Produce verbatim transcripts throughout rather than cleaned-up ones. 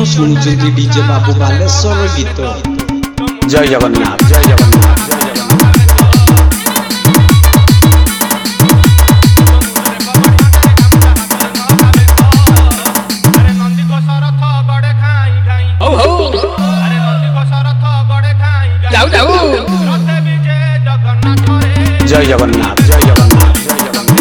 ଶୁଣୁଛନ୍ତି ଡିଜେ ବାବୁ ବାଲେଶ୍ୱର ଗୀତ। ଜୟ ଜଗନ୍ନାଥ ଜୟ ଜଗନ୍ନାଥ ଜୟ ଜଗନ୍ନାଥ। जय जगन्नाथ जय जगन्नाथ जय जगन्नाथ।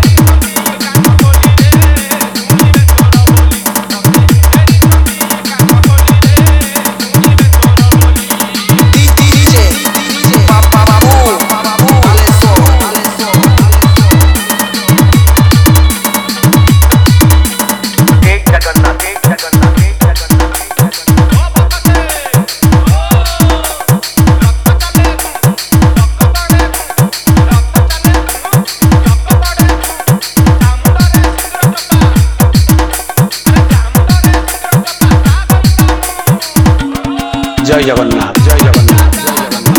जय जगन्नाथ जय जगन्नाथ जय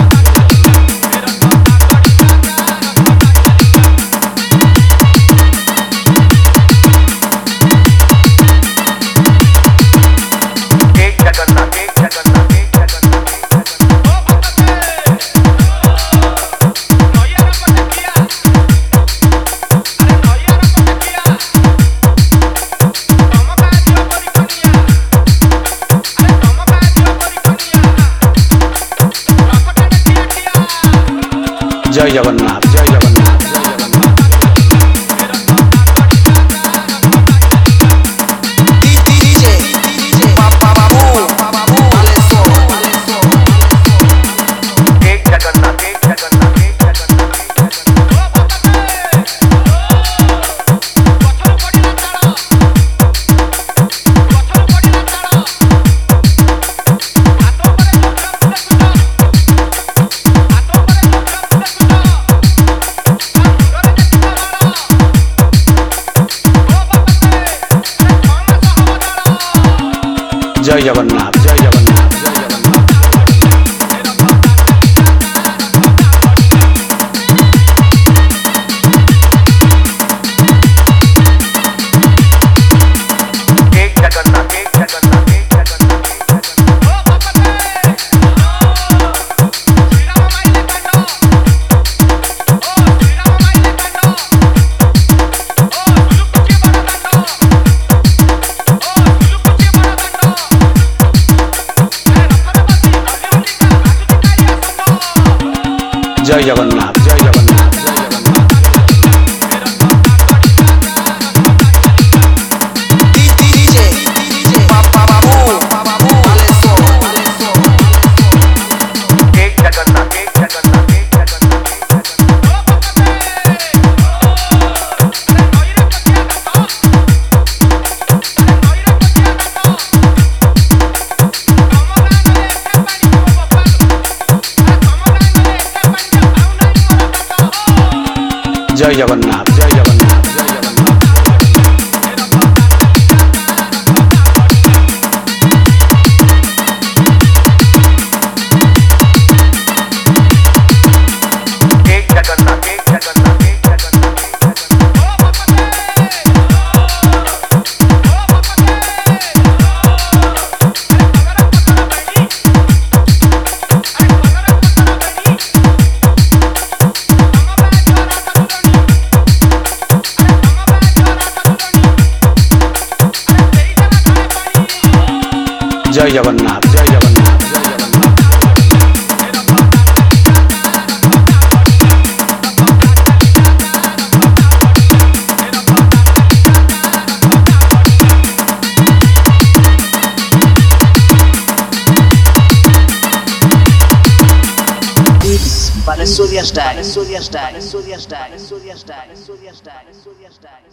जय जगन्नाथ जय जगन्नाथ जय जगन्नाथ। डीजे बाबा बाबू बालेश्वर एक जगन्नाथ एक जगन्नाथ एक जगन्नाथ। जय जगन्नाथ जय जगन्नाथ जय जगन्नाथ। एक जगन्नाथ एक जगन्नाथ एक जगन्नाथ। जय जगन्नाथ जय जगन्नाथ जय जगन्नाथ। डीजे बाबा बाबू बालेश्वर एक जगन्नाथ एक जगन्नाथ एक जगन्नाथ। जय जगन्नाथ जय जगन्नाथ जय जगन्नाथ। एक जगन्नाथ एक जगन्नाथ एक जगन्नाथ। जय जगन्नाथ जय जगन्नाथ जय Jagannath. It's Balesuriya style, Balesuriya style, Balesuriya style, Balesuriya style, Balesuriya style, Balesuriya style.